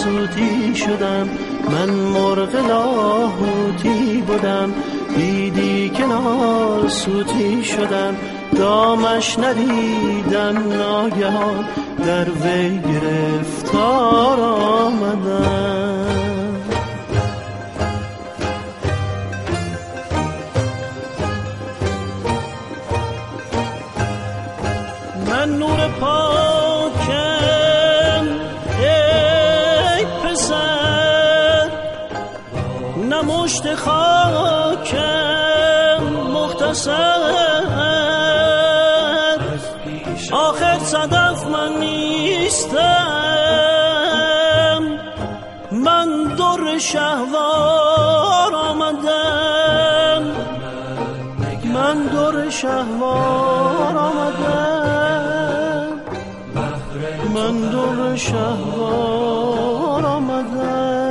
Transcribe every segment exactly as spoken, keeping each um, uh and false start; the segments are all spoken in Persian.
سوتی شدم، من مرغ لاهوتی بودم، دیدی کنار سوتی شدم، دامش ندیدم ناگهان در وی گرفتار آمدم. من نور پاکم ای پسر، نمشت خاکم مختصر، آخر صدف من نیستم، من در شهوار آمدم، من در شهوار آمدم، من در شهوار آمدم.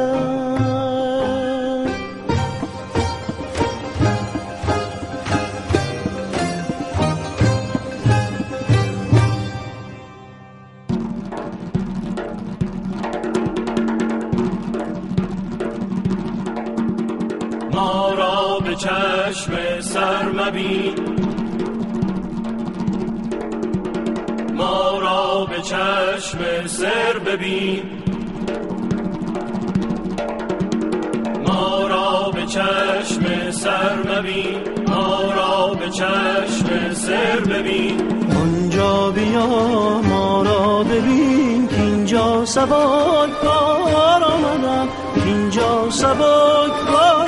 ما را به چشم سر مبین، ما را به چشم سر ببین، ما را به چشم سر مبین، ما را به چشم سر ببین. اونجا بیا ما را ببین که اینجا سبک بار آمدم، که اینجا سبک بار